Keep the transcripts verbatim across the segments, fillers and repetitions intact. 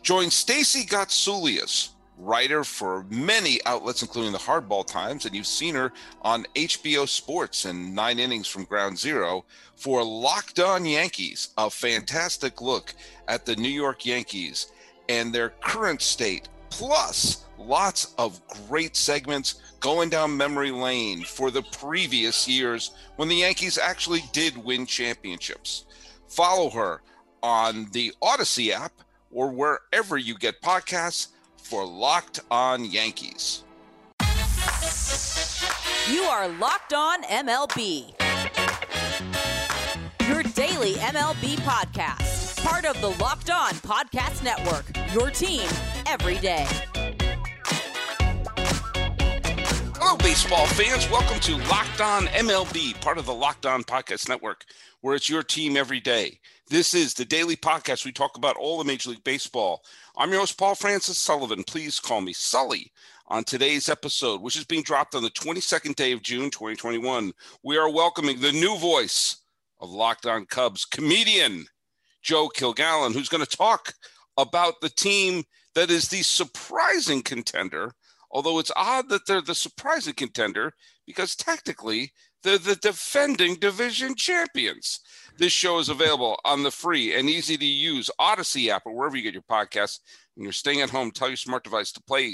Join Stacey Gotsoulias, writer for many outlets, including the Hardball Times, and you've seen her on H B O Sports and Nine Innings from Ground Zero, for Locked On Yankees, a fantastic look at the New York Yankees and their current state, plus lots of great segments going down memory lane for the previous years when the Yankees actually did win championships. Follow her on the Odyssey app or wherever you get podcasts for Locked On Yankees. You are Locked On M L B, your daily M L B podcast, part of the Locked On Podcast Network, your team every day. Hello, baseball fans. Welcome to Locked On M L B, part of the Locked On Podcast Network, where it's your team every day. This is the daily podcast. We talk about all of Major League Baseball. I'm your host, Paul Francis Sullivan. Please call me Sully. On today's episode, which is being dropped on the twenty-second day of June, twenty twenty-one, we are welcoming the new voice of Locked On Cubs, comedian Joe Kilgallen, who's going to talk about the team that is the surprising contender, although it's odd that they're the surprising contender because technically they're the defending division champions. This show is available on the free and easy to use Odyssey app or wherever you get your podcasts. When you're staying at home, tell your smart device to play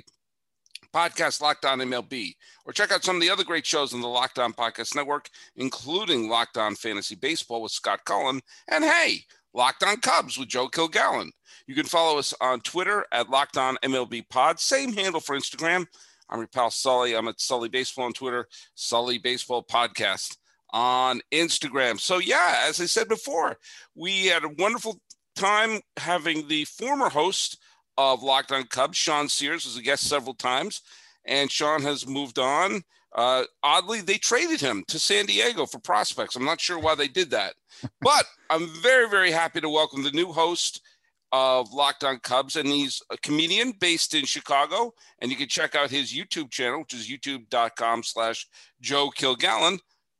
podcast Locked On M L B, or check out some of the other great shows on the Locked On Podcast Network, including Locked On Fantasy Baseball with Scott Cullen, and hey, Locked On Cubs with Joe Kilgallen. You can follow us on Twitter at Locked On M L B Pod, same handle for Instagram. I'm your pal Sully. I'm at Sully Baseball on Twitter, Sully Baseball Podcast on Instagram. So yeah, as I said before, we had a wonderful time having the former host of Locked On Cubs, Sean Sears, was a guest several times, and Sean has moved on. Uh, oddly, they traded him to San Diego for prospects. I'm not sure why they did that, but I'm very, very happy to welcome the new host of Locked On Cubs, and he's a comedian based in Chicago, and you can check out his YouTube channel, which is youtube.com slash Joe Kilgallen.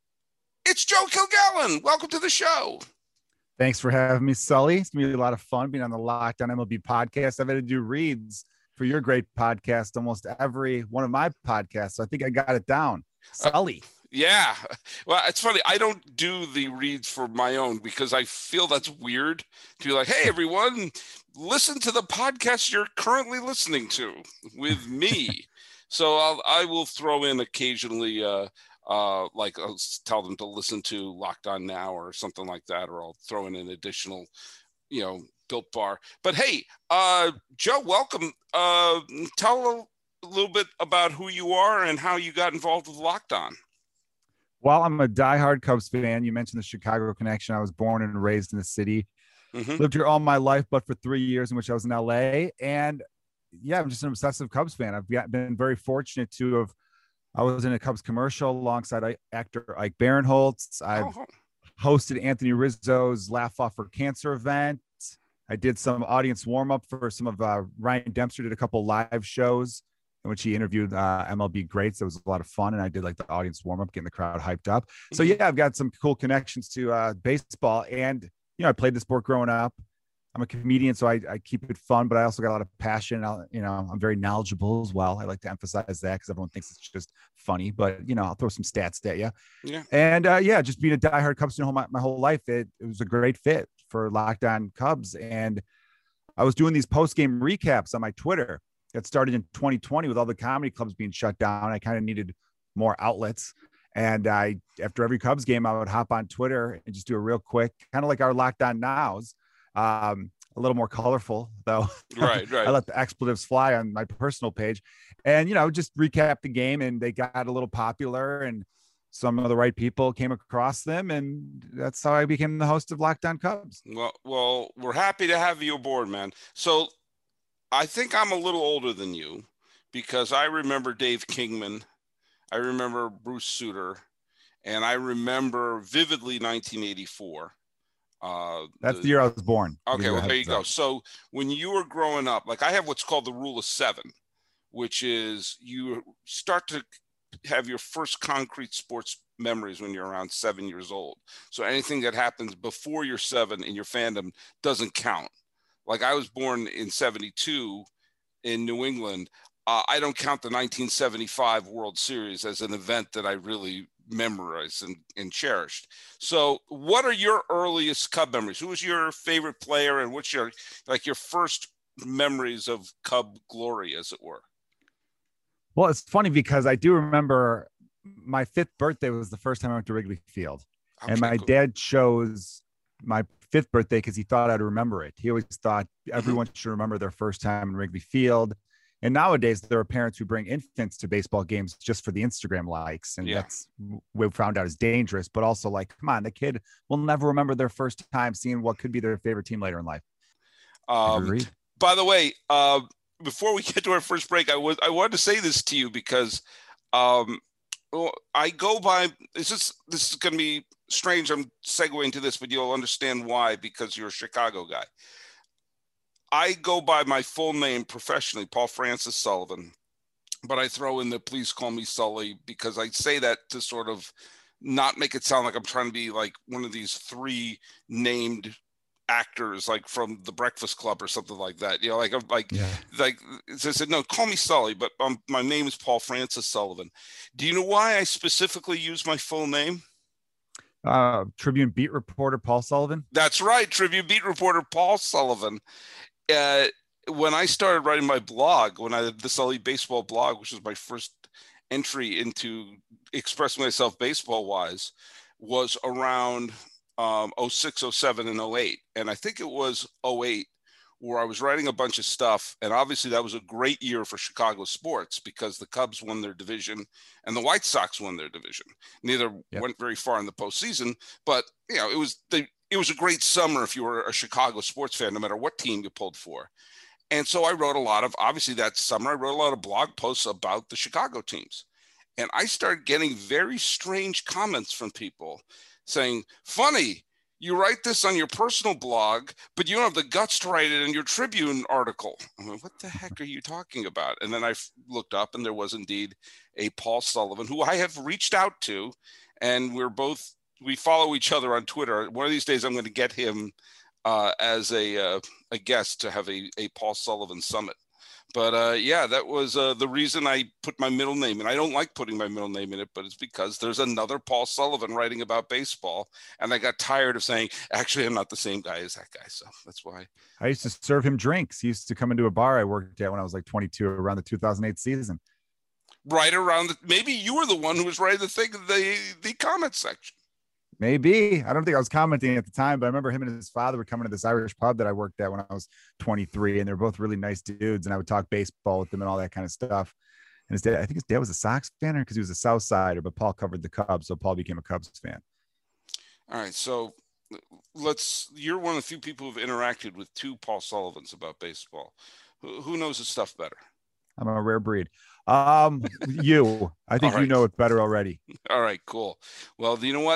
It's Joe Kilgallen. Welcome to the show. Thanks for having me, Sully. It's going to be a lot of fun being on the Locked On M L B podcast. I've had to do reads for your great podcast, almost every one of my podcasts. So I think I got it down. Sully. Uh, yeah. Well, it's funny. I don't do the reads for my own because I feel that's weird to be like, hey, everyone, listen to the podcast you're currently listening to with me. So I'll, I will throw in occasionally, uh, uh, like I'll tell them to listen to Locked On Now or something like that, or I'll throw in an additional, you know, Built Bar. But hey, uh, Joe, welcome. Uh, tell a little bit about who you are and how you got involved with Locked On. Well, I'm a diehard Cubs fan. You mentioned the Chicago connection. I was born and raised in the city, mm-hmm. lived here all my life, but for three years in which I was in L A. And yeah, I'm just an obsessive Cubs fan. I've got, been very fortunate to have I was in a Cubs commercial alongside actor Ike Barinholtz. I've oh. hosted Anthony Rizzo's Laugh Off for Cancer event. I did some audience warm-up for some of uh, Ryan Dempster did a couple live shows in which he interviewed uh, M L B greats. That was a lot of fun. And I did like the audience warm-up, getting the crowd hyped up. So yeah, I've got some cool connections to uh, baseball. And, you know, I played the sport growing up. I'm a comedian, so I, I keep it fun, but I also got a lot of passion. I'll, you know, I'm very knowledgeable as well. I like to emphasize that because everyone thinks it's just funny, but you know, I'll throw some stats at you. Yeah. And uh, yeah, just being a diehard Cubs fan my, my whole life, it, it was a great fit for Locked On Cubs. And I was doing these post-game recaps on my Twitter that started in twenty twenty with all the comedy clubs being shut down. I kind of needed more outlets. And I, after every Cubs game, I would hop on Twitter and just do a real quick, kind of like our Locked On Nows. Um, a little more colorful though. Right, right. I let the expletives fly on my personal page and, you know, just recap the game, and they got a little popular and some of the right people came across them. And that's how I became the host of Locked On Cubs. Well, well, we're happy to have you aboard, man. So I think I'm a little older than you because I remember Dave Kingman. I remember Bruce Sutter, and I remember vividly nineteen eighty-four. Uh, That's the, the year I was born. Okay, well, there you go. So when you were growing up, like I have what's called the rule of seven, which is you start to have your first concrete sports memories when you're around seven years old. So anything that happens before you're seven in your fandom doesn't count. like I was born in seventy-two in New England. Uh, I don't count the nineteen seventy-five World Series as an event that I really memorized and, and cherished. So what are your earliest Cub memories? Who was your favorite player, and what's your, like your first memories of Cub glory, as it were? Well, it's funny because I do remember my fifth birthday was the first time I went to Wrigley Field. Okay, and my cool. dad chose my fifth birthday because he thought I'd remember it. He always thought everyone mm-hmm. should remember their first time in Wrigley Field. And nowadays there are parents who bring infants to baseball games just for the Instagram likes. And yeah. that's we found out is dangerous, but also like, come on, the kid will never remember their first time seeing what could be their favorite team later in life. Um, by the way, uh, before we get to our first break, I was, I wanted to say this to you because um, I go by, this is, this is going to be strange. I'm segueing to this, but you'll understand why, because you're a Chicago guy. I go by my full name professionally, Paul Francis Sullivan, but I throw in the please call me Sully because I say that to sort of not make it sound like I'm trying to be like one of these three named actors, like from The Breakfast Club or something like that. You know, like, I'm like, yeah. like I said, no, call me Sully, but um, my name is Paul Francis Sullivan. Do you know why I specifically use my full name? Uh, Tribune beat reporter Paul Sullivan. That's right. Tribune beat reporter Paul Sullivan. Uh, when I started writing my blog, when I did the Sully Baseball blog, which was my first entry into expressing myself baseball wise, was around um, oh six, oh seven, and oh eight. And I think it was oh eight where I was writing a bunch of stuff. And obviously that was a great year for Chicago sports because the Cubs won their division and the White Sox won their division. Neither yep. went very far in the postseason, but you know, it was the It was a great summer if you were a Chicago sports fan, no matter what team you pulled for. And so I wrote a lot of, obviously that summer, I wrote a lot of blog posts about the Chicago teams. And I started getting very strange comments from people saying, funny, you write this on your personal blog, but you don't have the guts to write it in your Tribune article. I'm like, what the heck are you talking about? And then I looked up and there was indeed a Paul Sullivan who I have reached out to, and we're both, we follow each other on Twitter. One of these days, I'm going to get him uh, as a uh, a guest to have a, a Paul Sullivan summit. But uh, yeah, that was uh, the reason I put my middle name in. I don't like putting my middle name in it, but it's because there's another Paul Sullivan writing about baseball. And I got tired of saying, actually, I'm not the same guy as that guy. So that's why. I used to serve him drinks. He used to come into a bar I worked at when I was like twenty-two around the two thousand eight season. Right around the, maybe you were the one who was writing the thing, the, the comment section. Maybe. I don't think I was commenting at the time, but I remember him and his father were coming to this Irish pub that I worked at when I was twenty-three, and they're both really nice dudes, and I would talk baseball with them and all that kind of stuff. And his dad, I think his dad was a Sox fan because he was a South Sider, but Paul covered the Cubs, so Paul became a Cubs fan. All right, so let's, you're one of the few people who've interacted with two Paul Sullivans about baseball. Who, who knows his stuff better? I'm a rare breed. Um, you. I think right. You know it better already. All right, cool. Well, you know what?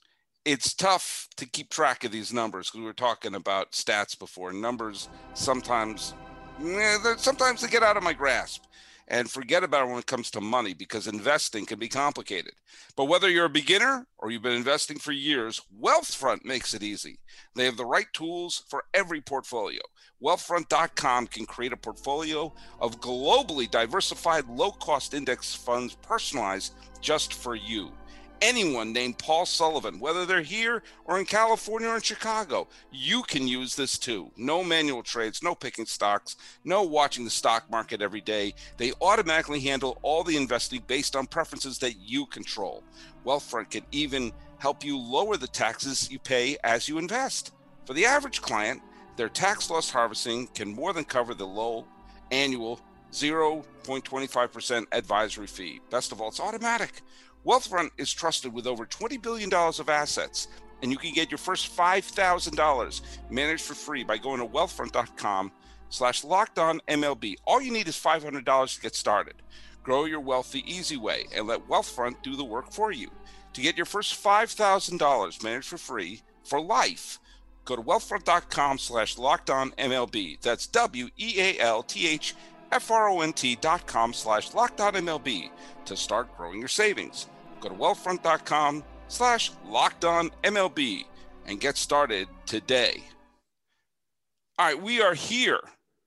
It's tough to keep track of these numbers because we were talking about stats before. Numbers sometimes, eh, sometimes they get out of my grasp, and forget about it when it comes to money because investing can be complicated. But whether you're a beginner or you've been investing for years, Wealthfront makes it easy. They have the right tools for every portfolio. Wealthfront dot com can create a portfolio of globally diversified, low-cost index funds personalized just for you. Anyone named Paul Sullivan, whether they're here or in California or in Chicago, you can use this too. No manual trades, no picking stocks, no watching the stock market every day. They automatically handle all the investing based on preferences that you control. Wealthfront can even help you lower the taxes you pay as you invest. For the average client, their tax loss harvesting can more than cover the low annual zero point two five percent advisory fee. Best of all, it's automatic. Wealthfront is trusted with over twenty billion dollars of assets, and you can get your first five thousand dollars managed for free by going to wealthfront dot com slash locked on M L B. All you need is five hundred dollars to get started. Grow your wealth the easy way and let Wealthfront do the work for you. To get your first five thousand dollars managed for free for life, go to wealthfront dot com slash locked on M L B. That's W E A L T H F R O N T dot com slash locked on M L B to start growing your savings. Go to wealthfront dot com slash locked on M L B and get started today. All right, we are here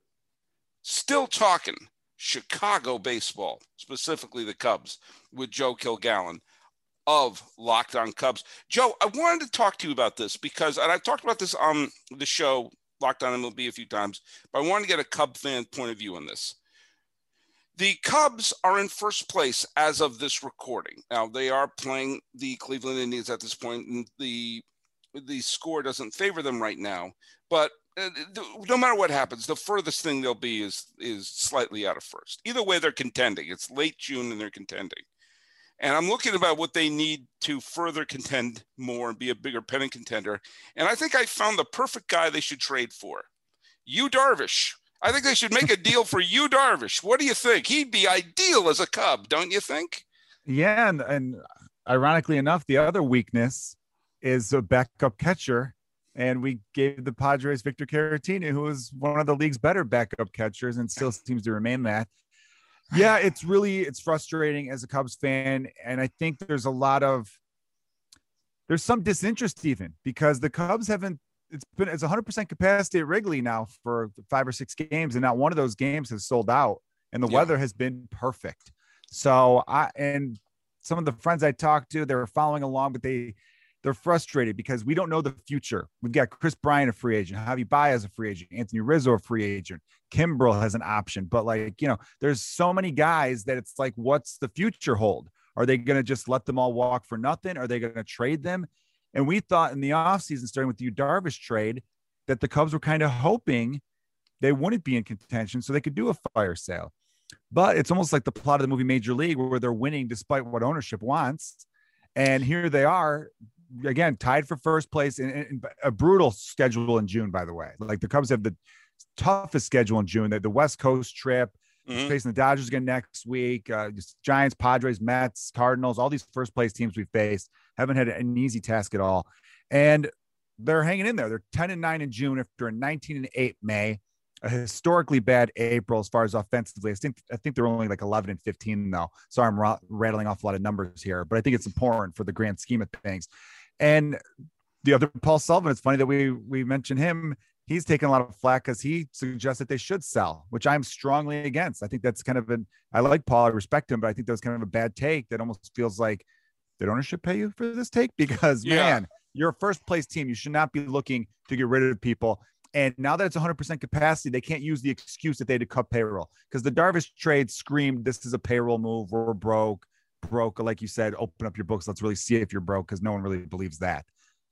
still talking Chicago baseball, specifically the Cubs, with Joe Kilgallen of Locked On Cubs. Joe, I wanted to talk to you about this because, and I've talked about this on the show, Locked On M L B, a few times, but I wanted to get a Cub fan point of view on this. The Cubs are in first place as of this recording. Now, they are playing the Cleveland Indians at this point, and the the score doesn't favor them right now. But uh, no matter what happens, the furthest thing they'll be is is slightly out of first. Either way, they're contending. It's late June, and they're contending. And I'm looking about what they need to further contend more and be a bigger pennant contender. And I think I found the perfect guy they should trade for. Yu Darvish. I think they should make a deal for Yu Darvish. What do you think? He'd be ideal as a Cub, don't you think? Yeah, and, and ironically enough, the other weakness is a backup catcher. And we gave the Padres Victor Caratini, who is one of the league's better backup catchers and still seems to remain that. Yeah, it's really, it's frustrating as a Cubs fan. And I think there's a lot of, there's some disinterest even because the Cubs haven't, it's been, it's one hundred percent capacity at Wrigley now for five or six games. And not one of those games has sold out and the yeah. weather has been perfect. So I, and some of the friends I talked to, they were following along, but they, they're frustrated because we don't know the future. We've got Chris Bryant, a free agent, Javi Baez, a free agent, Anthony Rizzo, a free agent, Kimbrel has an option, but like, you know, there's so many guys that it's like, what's the future hold? Are they going to just let them all walk for nothing? Are they going to trade them? And we thought in the offseason, starting with the Yu Darvish trade, that the Cubs were kind of hoping they wouldn't be in contention so they could do a fire sale. But it's almost like the plot of the movie Major League where they're winning despite what ownership wants. And here they are, again, tied for first place in, in a brutal schedule in June, by the way. Like the Cubs have the toughest schedule in June. They the West Coast trip, mm-hmm. facing the Dodgers again next week, uh, Giants, Padres, Mets, Cardinals, all these first place teams we faced haven't had an easy task at all. And they're hanging in there. They're ten and nine in June after a nineteen and eight May, a historically bad April as far as offensively. I think I think they're only like eleven and fifteen though. So I'm ra- rattling off a lot of numbers here, but I think it's important for the grand scheme of things. And the other Paul Sullivan, it's funny that we we mentioned him. He's taken a lot of flack because he suggests that they should sell, which I'm strongly against. I think that's kind of an, I like Paul, I respect him, but I think that was kind of a bad take that almost feels like, did ownership pay you for this take? Because yeah. man, you're a first place team. You should not be looking to get rid of people. And now that it's one hundred percent capacity, they can't use the excuse that they had to cut payroll because the Darvish trade screamed, this is a payroll move. We're broke, broke. Like you said, open up your books. Let's really see if you're broke because no one really believes that.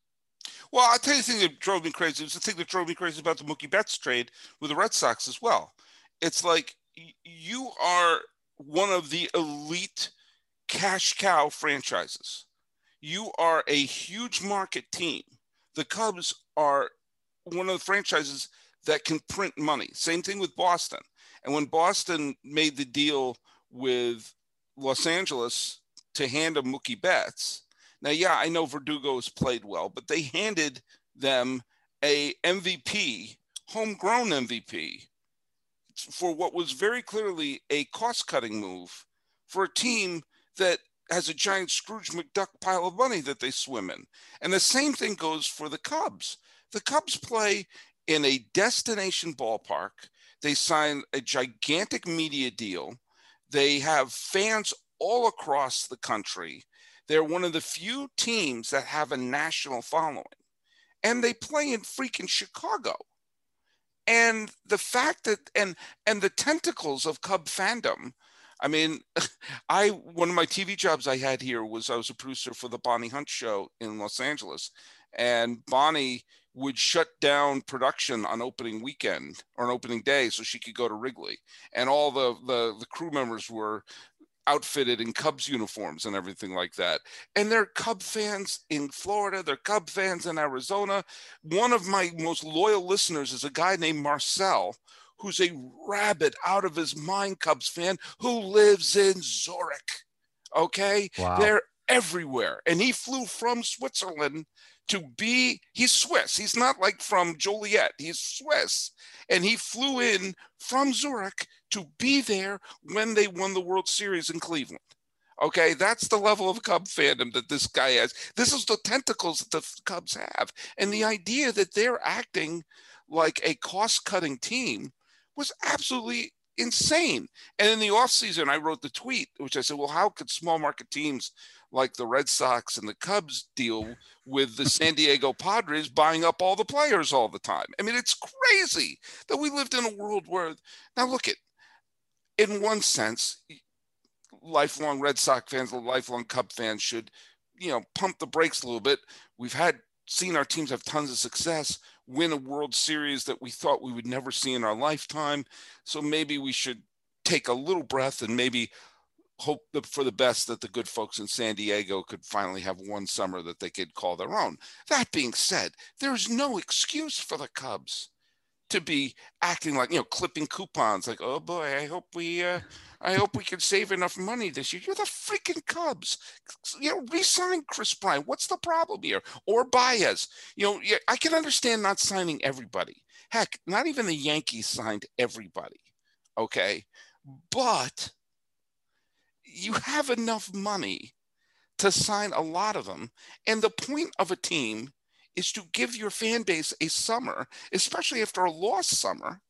Well, I'll tell you the thing that drove me crazy. It was the thing that drove me crazy about the Mookie Betts trade with the Red Sox as well. It's like you are one of the elite cash cow franchises. You are a huge market team. The Cubs are one of the franchises that can print money. Same thing with Boston. And when Boston made the deal with Los Angeles to hand them Mookie Betts, now, yeah, I know Verdugo has played well, but they handed them a M V P, homegrown M V P, for what was very clearly a cost-cutting move for a team that has a giant Scrooge McDuck pile of money that they swim in. And the same thing goes for the Cubs. The Cubs play in a destination ballpark. They sign a gigantic media deal. They have fans all across the country. They're one of the few teams that have a national following. And they play in freaking Chicago. And the fact that, and and the tentacles of Cub fandom, I mean, I one of my T V jobs I had here was I was a producer for the Bonnie Hunt show in Los Angeles. And Bonnie would shut down production on opening weekend or on opening day so she could go to Wrigley. And all the the, the crew members were outfitted in Cubs uniforms and everything like that. And they're Cub fans in Florida. They're Cub fans in Arizona. One of my most loyal listeners is a guy named Marcel, who's a rabid, out of his mind Cubs fan who lives in Zurich. Okay. Wow. They're everywhere. And he flew from Switzerland to be, he's Swiss. He's not like from Joliet. He's Swiss. And he flew in from Zurich to be there when they won the World Series in Cleveland. Okay, that's the level of Cub fandom that this guy has. This is the tentacles that the Cubs have. And the idea that they're acting like a cost-cutting team was absolutely insane. And in the offseason, I wrote the tweet, which I said, well, how could small market teams like the Red Sox and the Cubs deal with the San Diego Padres buying up all the players all the time? I mean, it's crazy that we lived in a world where, now look at, in one sense, lifelong Red Sox fans, lifelong Cub fans should, you know, pump the brakes a little bit. We've had seen our teams have tons of success, win a World Series that we thought we would never see in our lifetime. So maybe we should take a little breath and maybe hope for the best that the good folks in San Diego could finally have one summer that they could call their own. That being said, there's no excuse for the Cubs to be acting like, you know, clipping coupons like, oh boy, I hope we, uh, I hope we can save enough money this year. You're the freaking Cubs. You know, re-sign Chris Bryant. What's the problem here? Or Baez. You know, yeah, I can understand not signing everybody. Heck, not even the Yankees signed everybody. Okay, but you have enough money to sign a lot of them, and the point of a team is to give your fan base a summer, especially after a lost summer.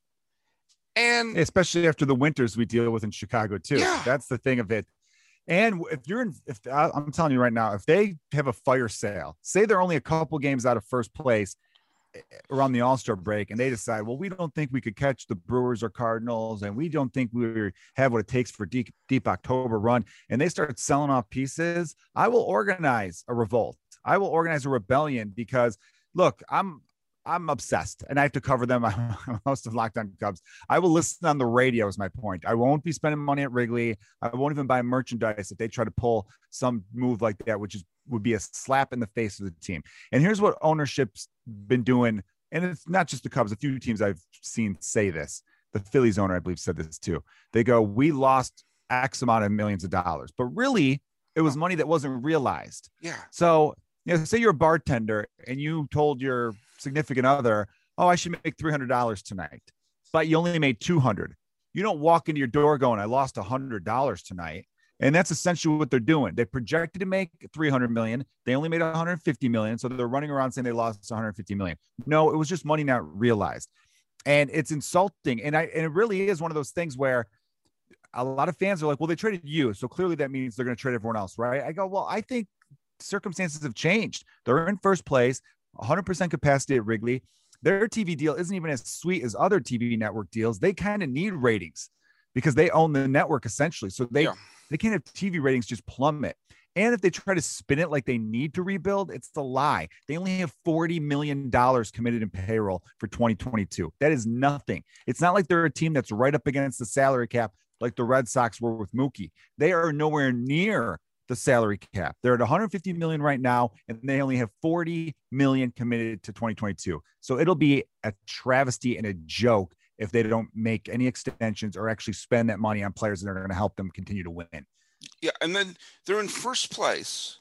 And especially after the winters we deal with in Chicago too. Yeah. That's the thing of it. And if you're in, if I'm telling you right now, if they have a fire sale, say they're only a couple games out of first place around the All-Star break, and they decide, well, we don't think we could catch the Brewers or Cardinals, and we don't think we have what it takes for deep, deep October run, and they start selling off pieces, I will organize a revolt. I will organize a rebellion because, look, I'm I'm obsessed, and I have to cover them. I'm host of Locked On Cubs. I will listen on the radio is my point. I won't be spending money at Wrigley. I won't even buy merchandise if they try to pull some move like that, which is would be a slap in the face of the team. And here's what ownership's been doing, and it's not just the Cubs. A few teams I've seen say this. The Phillies owner, I believe, said this too. They go, we lost X amount of millions of dollars, but really it was money that wasn't realized. Yeah. So, you know, say you're a bartender and you told your significant other, oh, I should make three hundred dollars tonight, but you only made two hundred. You don't walk into your door going, I lost one hundred dollars tonight. And that's essentially what they're doing. They projected to make three hundred million. They only made one hundred fifty million. So they're running around saying they lost one hundred fifty million. No, it was just money not realized. And it's insulting. And I, and it really is one of those things where a lot of fans are like, well, they traded you, so clearly that means they're going to trade everyone else, right? I go, well, I think circumstances have changed. They're in first place, one hundred percent capacity at Wrigley. Their T V deal isn't even as sweet as other T V network deals. They kind of need ratings because they own the network essentially. So they, yeah. they can't have T V ratings just plummet. And if they try to spin it like they need to rebuild, it's a lie. They only have forty million dollars committed in payroll for twenty twenty-two. That is nothing. It's not like they're a team that's right up against the salary cap like the Red Sox were with Mookie. They are nowhere near the salary cap. They're at one hundred fifty million right now, and they only have forty million committed to twenty twenty-two. So it'll be a travesty and a joke if they don't make any extensions or actually spend that money on players that are going to help them continue to win. Yeah, and then they're in first place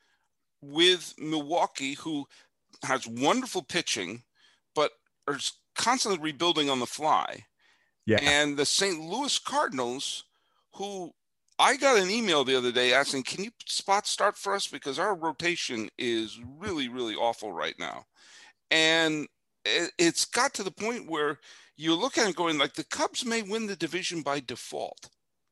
with Milwaukee, who has wonderful pitching, but are constantly rebuilding on the fly. Yeah. And the Saint Louis Cardinals, who I got an email the other day asking, can you spot start for us? Because our rotation is really, really awful right now. And it, it's got to the point where you look at it going like the Cubs may win the division by default.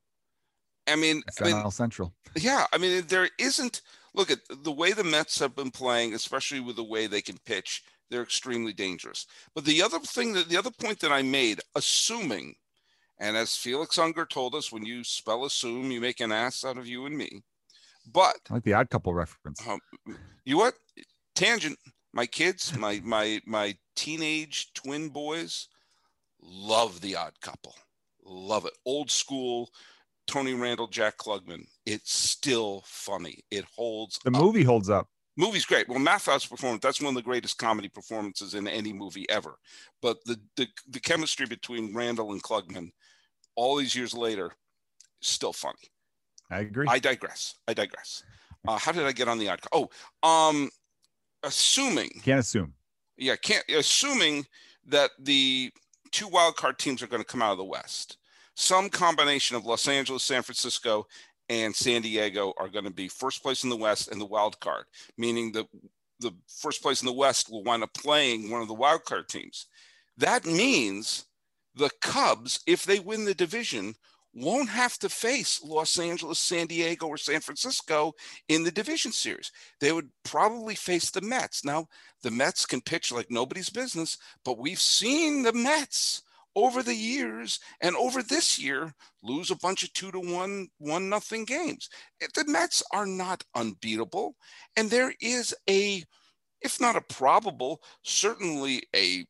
I mean, it's I mean N L Central. Yeah. I mean, there isn't, look at the way the Mets have been playing, especially with the way they can pitch. They're extremely dangerous. But the other thing that the other point that I made, assuming, and as Felix Unger told us, when you spell assume, you make an ass out of you and me. But I like the Odd Couple reference. Um, you what? Tangent. My kids, my my my teenage twin boys, love the Odd Couple. Love it. Old school. Tony Randall, Jack Klugman. It's still funny. It holds. The up. movie holds up. Movie's great. Well, Matthau's performance, that's one of the greatest comedy performances in any movie ever. But the, the the chemistry between Randall and Klugman, all these years later, is still funny. I agree. I digress. I digress. Uh, how did I get on the odd? Oh, um, assuming. Can't assume. Yeah, can't assuming that the two wild card teams are going to come out of the West. Some combination of Los Angeles, San Francisco, and San Diego are going to be first place in the West and the wild card, meaning that the first place in the West will wind up playing one of the wild card teams. That means the Cubs, if they win the division, won't have to face Los Angeles, San Diego, or San Francisco in the division series. They would probably face the Mets. Now, the Mets can pitch like nobody's business, but we've seen the Mets over the years and over this year lose a bunch of two to one, one nothing games. The Mets are not unbeatable, and there is a, if not a probable, certainly a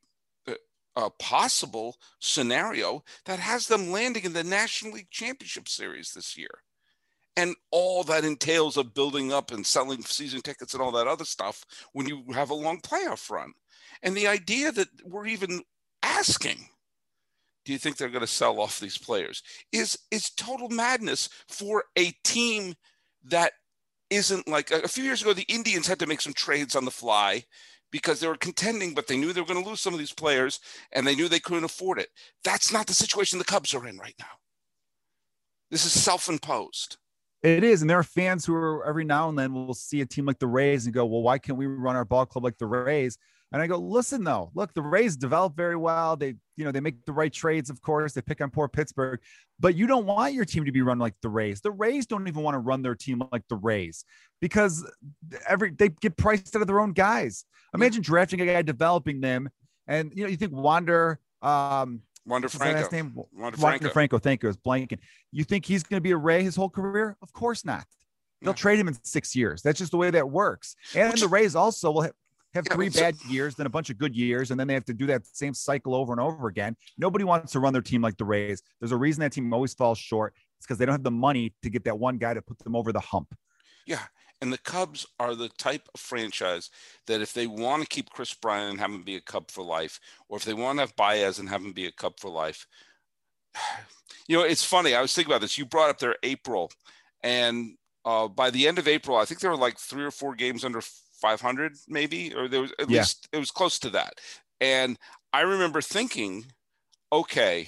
a possible scenario that has them landing in the National League Championship Series this year. And all that entails of building up and selling season tickets and all that other stuff when you have a long playoff run. And the idea that we're even asking, do you think they're going to sell off these players, is, is total madness for a team that isn't like, a few years ago, the Indians had to make some trades on the fly because they were contending, but they knew they were going to lose some of these players, and they knew they couldn't afford it. That's not the situation the Cubs are in right now. This is self-imposed. It is, and there are fans who are every now and then will see a team like the Rays and go, well, why can't we run our ball club like the Rays? And I go, listen, though, look, the Rays develop very well. They, you know, they make the right trades, of course. They pick on poor Pittsburgh, but you don't want your team to be run like the Rays. The Rays don't even want to run their team like the Rays because every they get priced out of their own guys. Imagine drafting a guy, developing them, and you know, you think Wander, um, Wander Franco, last name? Wander Franco. Franco. Franco, thank you. I was blanking. You think he's going to be a Ray his whole career? Of course not. They'll No. trade him in six years. That's just the way that works. And Which- the Rays also will have. have Yeah, three so- bad years, then a bunch of good years, and then they have to do that same cycle over and over again. Nobody wants to run their team like the Rays. There's a reason that team always falls short. It's because they don't have the money to get that one guy to put them over the hump. Yeah. And the Cubs are the type of franchise that if they want to keep Chris Bryant and have him be a Cub for life, or if they want to have Baez and have him be a Cub for life, you know, it's funny. I was thinking about this. You brought up their April, and uh, by the end of April, I think there were like three or four games under five hundred, maybe, or there was at Yeah. least it was close to that. And I remember thinking, okay,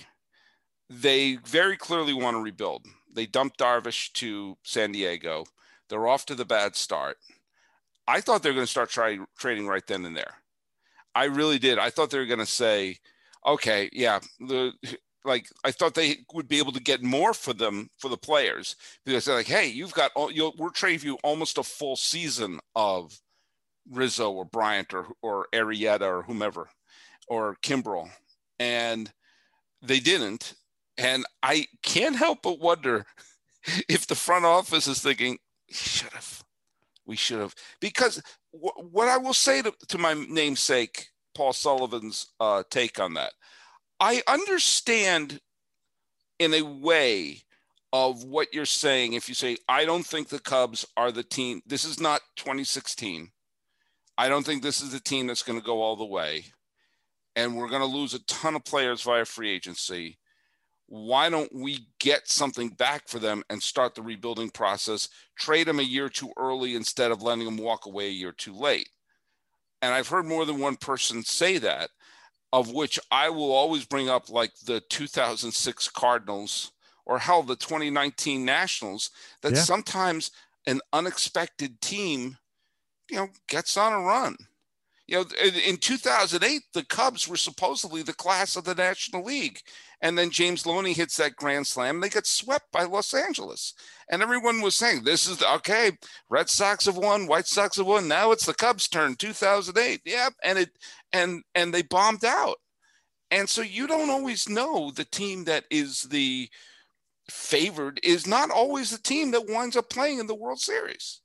they very clearly want to rebuild. They dumped Darvish to San Diego. They're off to the bad start. I thought they were going to start try, trading right then and there. I really did. I thought they were going to say, okay, yeah, the like I thought they would be able to get more for them for the players because they're like, hey, you've got all, you'll we're trading you almost a full season of Rizzo or Bryant or or Arrieta or whomever or Kimbrel, and they didn't. And I can't help but wonder if the front office is thinking, should have, we should have, because w- what I will say to, to my namesake, Paul Sullivan's uh, take on that, I understand in a way of what you're saying. If you say, I don't think the Cubs are the team, this is not twenty sixteen. I don't think this is the team that's going to go all the way. And we're going to lose a ton of players via free agency. Why don't we get something back for them and start the rebuilding process, trade them a year too early instead of letting them walk away a year too late? And I've heard more than one person say that, of which I will always bring up like the two thousand six Cardinals or hell, the twenty nineteen Nationals, that Yeah. sometimes an unexpected team, you know, gets on a run. You know, in, in two thousand eight, the Cubs were supposedly the class of the National League. And then James Loney hits that grand slam. And they get swept by Los Angeles. And everyone was saying, this is, the, okay, Red Sox have won, White Sox have won. Now it's the Cubs' turn, two thousand eight. Yep. And it and and they bombed out. And so you don't always know the team that is the favored is not always the team that winds up playing in the World Series.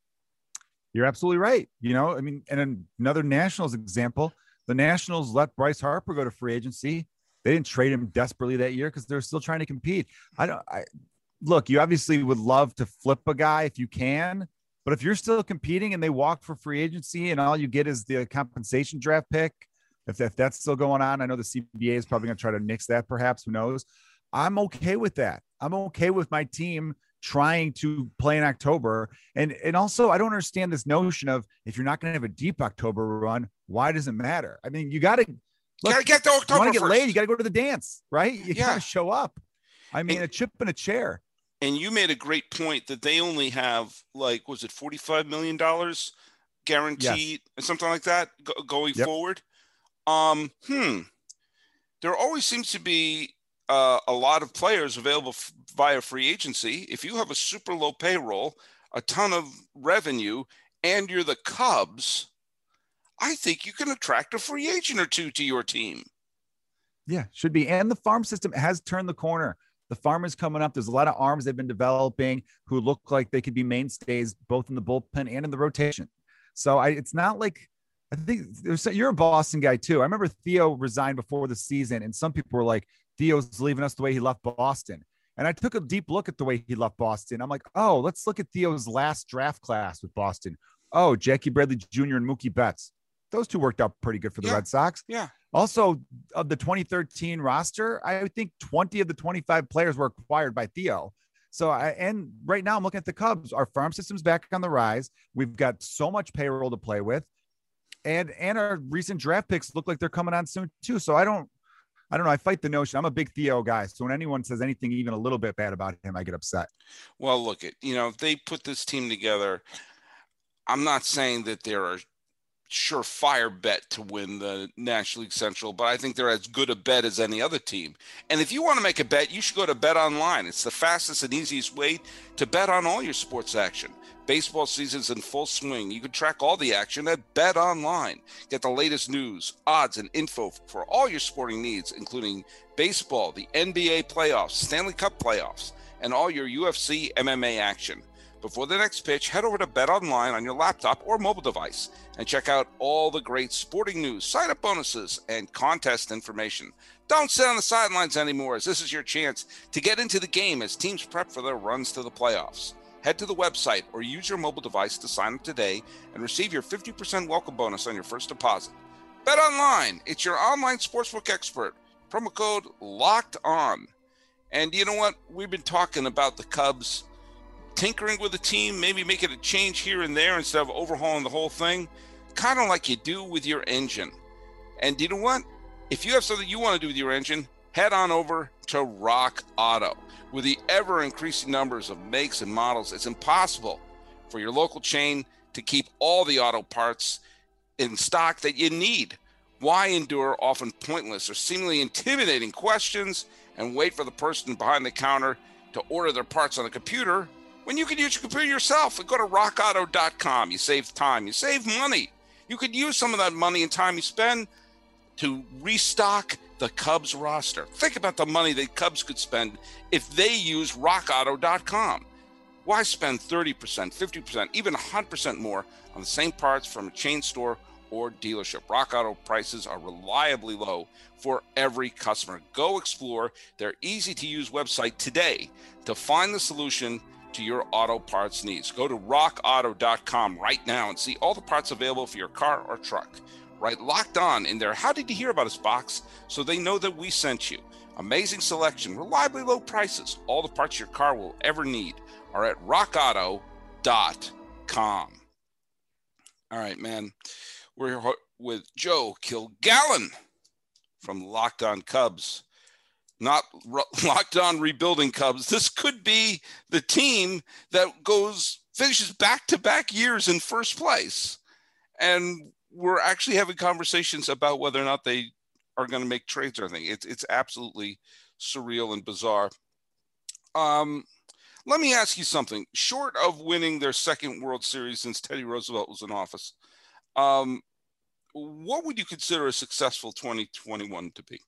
You're absolutely right. You know, I mean, and another Nationals example, the Nationals let Bryce Harper go to free agency. They didn't trade him desperately that year because they're still trying to compete. I don't, I look, you obviously would love to flip a guy if you can, but if you're still competing and they walk for free agency and all you get is the compensation draft pick, if, if that's still going on, I know the C B A is probably going to try to nix that perhaps, who knows? I'm okay with that. I'm okay with my team trying to play in October. And, and also I don't understand this notion of if you're not going to have a deep October run, why does it matter? I mean, you got to, You got to get to you October want to get first. laid, you got to go to the dance, right? You Yeah. got to show up. I mean, And- a chip in a chair. And you made a great point that they only have like, was it forty-five million dollars guaranteed or something like that go- going Yep. forward? Um, hmm. there always seems to be uh, a lot of players available f- via free agency. If you have a super low payroll, a ton of revenue, and you're the Cubs, I think you can attract a free agent or two to your team. Yeah, should be. And the farm system has turned the corner. The farm is coming up. There's a lot of arms they've been developing who look like they could be mainstays both in the bullpen and in the rotation. So I, it's not like, I think there's, you're a Boston guy too. I remember Theo resigned before the season, and some people were like, Theo's leaving us the way he left Boston. And I took a deep look at the way he left Boston. I'm like, oh, let's look at Theo's last draft class with Boston. Oh, Jackie Bradley Junior and Mookie Betts. Those two worked out pretty good for the yeah. Red Sox. Yeah. Also, of the twenty thirteen roster, I think twenty of the twenty-five players were acquired by Theo. So, I, and right now I'm looking at the Cubs. Our farm system's back on the rise. We've got so much payroll to play with. And, and our recent draft picks look like they're coming on soon too. So I don't, I don't know. I fight the notion. I'm a big Theo guy. So when anyone says anything even a little bit bad about him, I get upset. Well, look at, you know, if they put this team together, I'm not saying that there are surefire bet to win the National League Central, but I think they're as good a bet as any other team. And if you want to make a bet, you should go to Bet Online. It's the fastest and easiest way to bet on all your sports action. Baseball season's in full swing. You can track all the action at Bet Online. Get the latest news, odds, and info for all your sporting needs, including baseball, the N B A playoffs, Stanley Cup playoffs, and all your U F C M M A action. Before the next pitch, head over to Bet Online on your laptop or mobile device and check out all the great sporting news, sign-up bonuses, and contest information. Don't sit on the sidelines anymore, as this is your chance to get into the game as teams prep for their runs to the playoffs. Head to the website or use your mobile device to sign up today and receive your fifty percent welcome bonus on your first deposit. Bet Online, it's your online sportsbook expert. Promo code LOCKED ON. And you know what? We've been talking about the Cubs tinkering with the team, maybe making a change here and there instead of overhauling the whole thing, kind of like you do with your engine. And you know what? If you have something you want to do with your engine, head on over to Rock Auto. With the ever-increasing numbers of makes and models, it's impossible for your local chain to keep all the auto parts in stock that you need. Why endure often pointless or seemingly intimidating questions and wait for the person behind the counter to order their parts on the computer when you can use your computer yourself and go to rock auto dot com? You save time, you save money. You could use some of that money and time you spend to restock the Cubs roster. Think about the money the Cubs could spend if they use rock auto dot com. Why spend thirty percent, fifty percent, even one hundred percent more on the same parts from a chain store or dealership? Rock Auto prices are reliably low for every customer. Go explore their easy-to-use website today to find the solution to your auto parts needs. Go to rock auto dot com right now and see all the parts available for your car or truck. Right, Locked On in there. How did you hear about us box? So they know that we sent you. Amazing selection, reliably low prices. All the parts your car will ever need are at rock auto dot com. All right, man. We're with Joe Kilgallen from Locked On Cubs. Not Locked On Rebuilding Cubs. This could be the team that goes finishes back-to-back years in first place. And we're actually having conversations about whether or not they are going to make trades or anything. It's it's absolutely surreal and bizarre. Um, let me ask you something. Short of winning their second World Series since Teddy Roosevelt was in office, um, what would you consider a successful twenty twenty-one to be?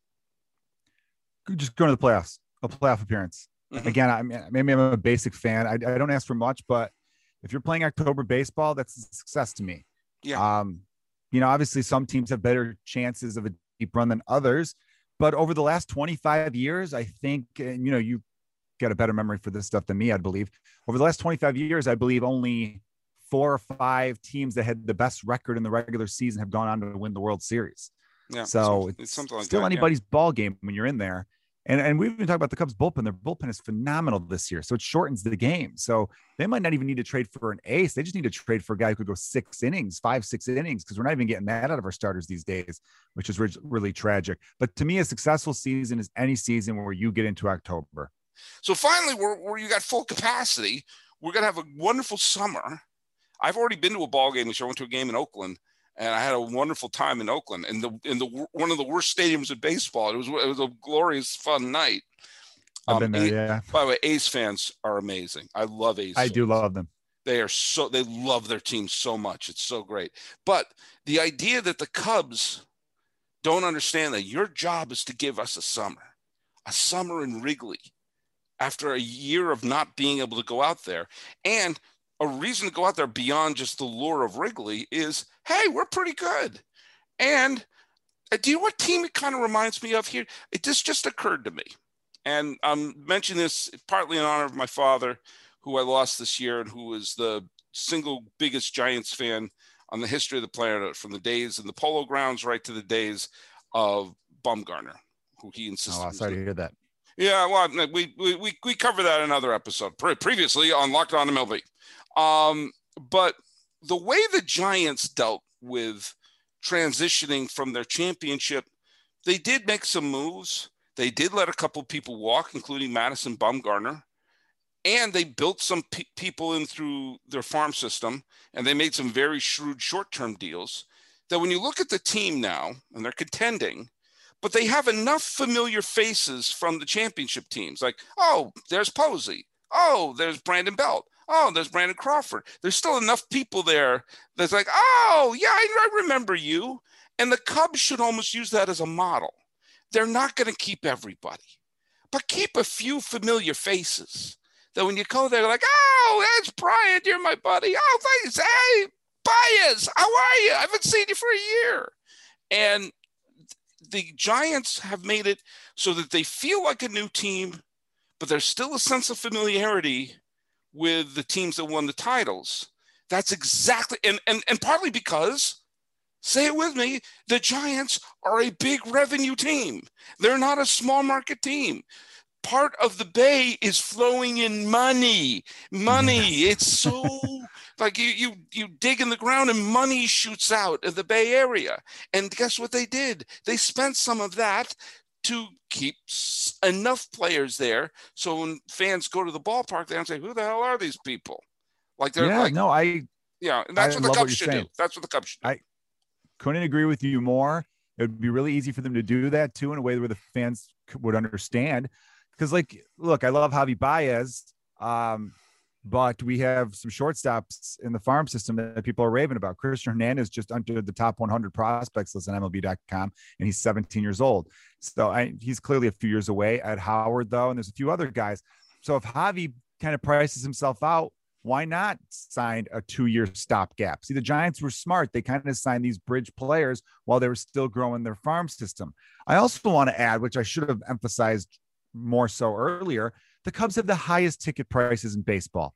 Just going to the playoffs, a playoff appearance. Mm-hmm. Again, I mean, maybe I'm a basic fan. I, I don't ask for much, but if you're playing October baseball, that's a success to me. Yeah. Um, you know, obviously some teams have better chances of a deep run than others, but over the last twenty-five years, I think, and you know, you got a better memory for this stuff than me, I believe. Over the last twenty-five years, I believe only four or five teams that had the best record in the regular season have gone on to win the World Series. Yeah. So it's, it's something like still that, anybody's yeah. ball game when you're in there. And, and we've been talking about the Cubs bullpen. Their bullpen is phenomenal this year. So it shortens the game. So they might not even need to trade for an ace. They just need to trade for a guy who could go six innings, five, six innings, because we're not even getting that out of our starters these days, which is re- really tragic. But to me, a successful season is any season where you get into October. So finally, we're, where you got full capacity, we're going to have a wonderful summer. I've already been to a ball game, which I went to a game in Oakland. and I had a wonderful time in Oakland, and the in the one of the worst stadiums in baseball. It was it was a glorious, fun night. I've been Um, there, yeah. By the way, A's fans are amazing. I love A's. I fans. do love them. They are so they love their team so much. It's so great. But the idea that the Cubs don't understand that your job is to give us a summer, a summer in Wrigley, after a year of not being able to go out there, and a reason to go out there beyond just the lure of Wrigley is, hey, we're pretty good. And uh, do you know what team it kind of reminds me of here? It just just occurred to me. And I'm mentioning this partly in honor of my father, who I lost this year and who was the single biggest Giants fan on the history of the planet, from the days in the Polo Grounds right to the days of Bumgarner, who he insisted. Oh, sorry to hear that. Yeah, well, we we we, we covered that in another episode pre- previously on Locked On M L B. Um, but the way the Giants dealt with transitioning from their championship, they did make some moves. They did let a couple of people walk, including Madison Bumgarner, and they built some pe- people in through their farm system, and they made some very shrewd short-term deals that when you look at the team now, and they're contending, but they have enough familiar faces from the championship teams. Like, oh, there's Posey. Oh, there's Brandon Belt. Oh, there's Brandon Crawford. There's still enough people there that's like, oh, yeah, I, I remember you. And the Cubs should almost use that as a model. They're not going to keep everybody, but keep a few familiar faces that when you go there, like, oh, that's Brian, you're my buddy. Oh, thanks. Hey, Baez, how are you? I haven't seen you for a year. And the Giants have made it so that they feel like a new team, but there's still a sense of familiarity with the teams that won the titles. That's exactly, and, and, and partly because, say it with me, the Giants are a big revenue team. They're not a small market team. Part of the Bay is flowing in money, money. Yes. It's so like you, you, you dig in the ground and money shoots out of the Bay Area. And guess what they did? They spent some of that to keep enough players there. So when fans go to the ballpark, they don't say, who the hell are these people? Like they're yeah, like, no, I, yeah, and that's I what the Cubs what should saying. do. That's what the Cubs should do. I couldn't agree with you more. It would be really easy for them to do that too, in a way where the fans would understand. Because, like, look, I love Javi Baez, um, but we have some shortstops in the farm system that people are raving about. Christian Hernandez just entered the top one hundred prospects list on M L B dot com, and he's seventeen years old. So I, he's clearly a few years away. Ed Howard, though, and there's a few other guys. So if Javi kind of prices himself out, why not sign a two-year stopgap? See, the Giants were smart. They kind of signed these bridge players while they were still growing their farm system. I also want to add, which I should have emphasized more so earlier, the Cubs have the highest ticket prices in baseball.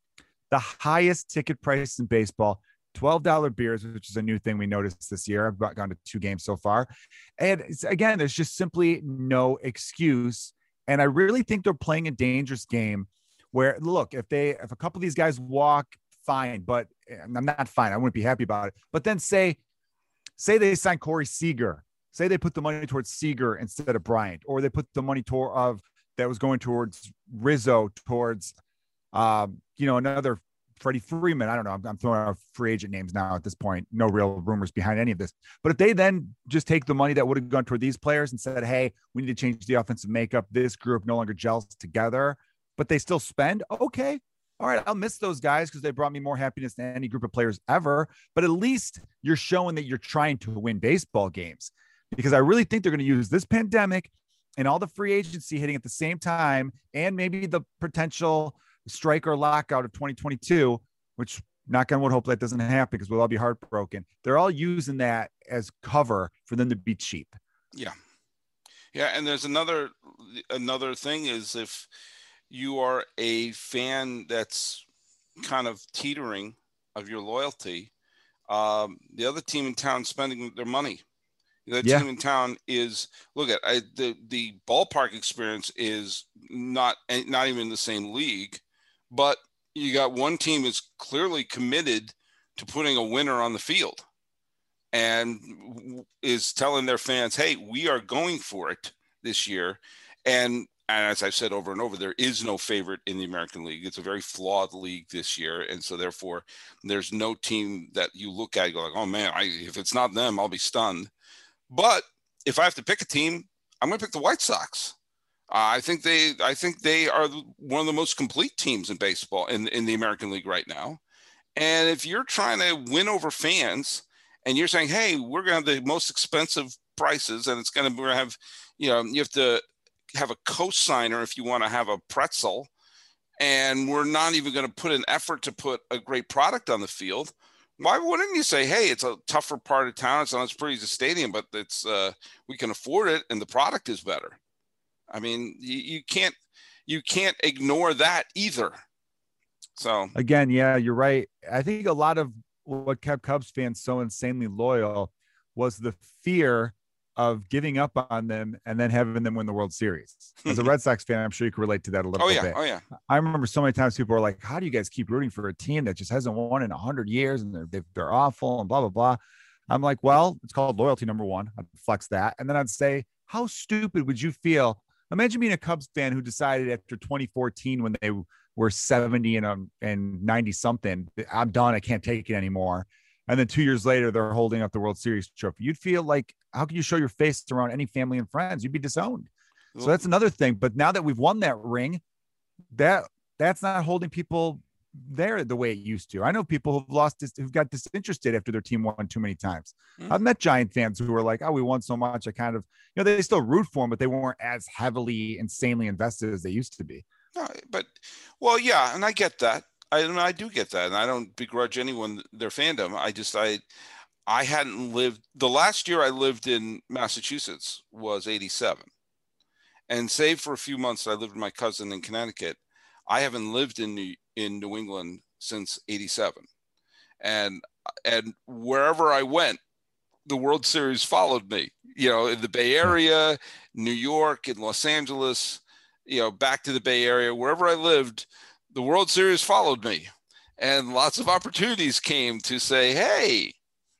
The highest ticket prices in baseball, twelve dollar beers, which is a new thing we noticed this year. I've gone to two games so far. And it's, again, there's just simply no excuse. And I really think they're playing a dangerous game where, look, if they, if a couple of these guys walk, fine, but I'm not fine. I wouldn't be happy about it. But then say, say they sign Corey Seager. Say they put the money towards Seager instead of Bryant, or they put the money toward of that was going towards Rizzo, towards, um, you know, another Freddie Freeman. I don't know. I'm, I'm throwing out free agent names now at this point. No real rumors behind any of this. But if they then just take the money that would have gone toward these players and said, hey, we need to change the offensive makeup. This group no longer gels together, but they still spend. Okay. All right. I'll miss those guys because they brought me more happiness than any group of players ever. But at least you're showing that you're trying to win baseball games. Because I really think they're going to use this pandemic and all the free agency hitting at the same time, and maybe the potential strike or lockout of twenty twenty-two, which, knock on wood, hopefully that doesn't happen because we'll all be heartbroken. They're all using that as cover for them to be cheap. Yeah. Yeah. And there's another, another thing is if you are a fan that's kind of teetering of your loyalty, um, the other team in town spending their money. The yeah. team in town is, look at I, the the ballpark experience is not not even in the same league, but you got one team is clearly committed to putting a winner on the field, and is telling their fans, "Hey, we are going for it this year." And And as I've said over and over, there is no favorite in the American League. It's a very flawed league this year. And so therefore, there's no team that you look at and go like, oh, man, I, if it's not them, I'll be stunned. But if I have to pick a team, I'm going to pick the White Sox. Uh, I think they I think they are one of the most complete teams in baseball in, in the American League right now. And if you're trying to win over fans and you're saying, hey, we're going to have the most expensive prices and it's going to have, you know, you have to have a co-signer if you want to have a pretzel, and we're not even going to put an effort to put a great product on the field. Why wouldn't you say, hey, it's a tougher part of town. It's not as pretty as a stadium, but it's uh, we can afford it and the product is better. I mean, you, you can't you can't ignore that either. So again, yeah, you're right. I think a lot of what kept Cubs fans so insanely loyal was the fear of giving up on them and then having them win the World Series. As a Red Sox fan, I'm sure you can relate to that a little oh, yeah. bit. Oh, yeah. I remember so many times people were like, how do you guys keep rooting for a team that just hasn't won in a hundred years and they're, they're awful and blah, blah, blah. I'm like, well, it's called loyalty, number one. I'd flex that. And then I'd say, how stupid would you feel? Imagine being a Cubs fan who decided after twenty fourteen, when they were seventy and, um, and ninety something, I'm done. I can't take it anymore. And then two years later, they're holding up the World Series trophy. You'd feel like, how can you show your face around any family and friends? You'd be disowned. So that's another thing. But now that we've won that ring, that that's not holding people there the way it used to. I know people who've lost this, who've got disinterested after their team won too many times. Mm-hmm. I've met Giant fans who were like, oh, we won so much. I kind of, you know, they still root for them, but they weren't as heavily, insanely invested as they used to be. No, but, well, yeah, and I get that. I don't I do get that. And I don't begrudge anyone their fandom. I just, I, I hadn't lived, the last year I lived in Massachusetts was eighty-seven. And save for a few months, I lived with my cousin in Connecticut. I haven't lived in New, in New England since eighty-seven. And, and wherever I went, the World Series followed me, you know, in the Bay Area, New York, in Los Angeles, you know, back to the Bay Area, wherever I lived, the World Series followed me, and lots of opportunities came to say, hey,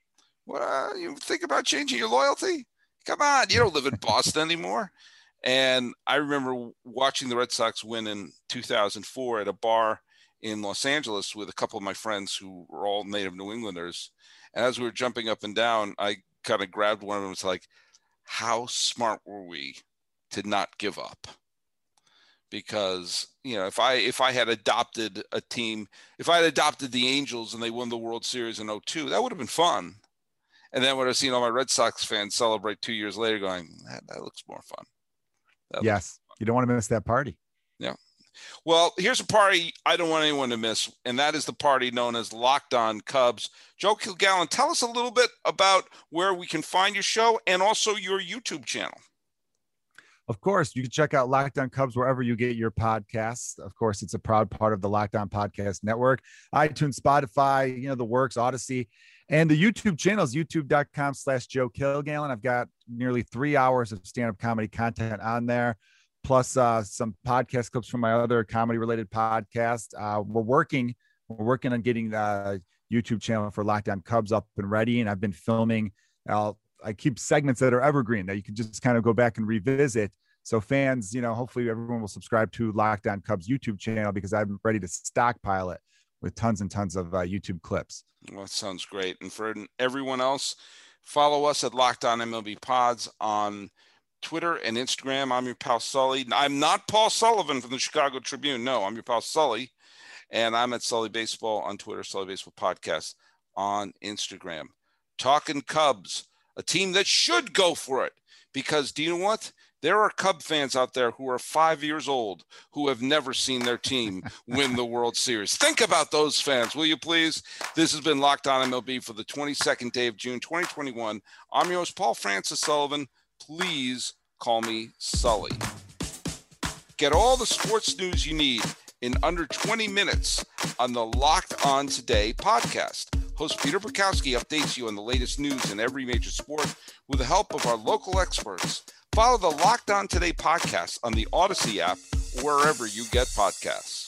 well, you think about changing your loyalty? Come on, you don't live in Boston anymore. And I remember watching the Red Sox win in two thousand four at a bar in Los Angeles with a couple of my friends who were all native New Englanders. And as we were jumping up and down, I kind of grabbed one of them. It's like, how smart were we to not give up? Because, you know, if I if I had adopted a team, if I had adopted the Angels and they won the World Series in oh two, that would have been fun. And then would have seen all my Red Sox fans celebrate two years later going, that, that looks more fun. That yes. You don't want to miss that party. Yeah. Well, here's a party I don't want anyone to miss, and that is the party known as Locked On Cubs. Joe Kilgallen, tell us a little bit about where we can find your show and also your YouTube channel. Of course, you can check out Locked On Cubs wherever you get your podcasts. Of course, it's a proud part of the Locked On Podcast Network, iTunes, Spotify, you know, the works, Odyssey, and the YouTube channel is youtube.com slash Joe Kilgallen. I've got nearly three hours of stand-up comedy content on there, plus uh, some podcast clips from my other comedy-related podcast. Uh, we're working, we're working on getting the YouTube channel for Locked On Cubs up and ready, and I've been filming. I'll I keep segments that are evergreen that you can just kind of go back and revisit. So fans, you know, hopefully everyone will subscribe to Locked On Cubs YouTube channel because I'm ready to stockpile it with tons and tons of uh, YouTube clips. Well, that sounds great. And for everyone else, follow us at Locked On M L B Pods on Twitter and Instagram. I'm your pal Sully. I'm not Paul Sullivan from the Chicago Tribune. No, I'm your pal Sully. And I'm at Sully Baseball on Twitter, Sully Baseball Podcast on Instagram. Talking Cubs, a team that should go for it, because do you know what? There are Cub fans out there who are five years old who have never seen their team win the World Series. Think about those fans, will you please? This has been Locked On M L B for the twenty-second day of June, twenty twenty-one. I'm your host, Paul Francis Sullivan. Please call me Sully. Get all the sports news you need in under twenty minutes on the Locked On Today podcast. Host Peter Bukowski updates you on the latest news in every major sport with the help of our local experts. Follow the Locked On Today podcast on the Odyssey app, wherever you get podcasts.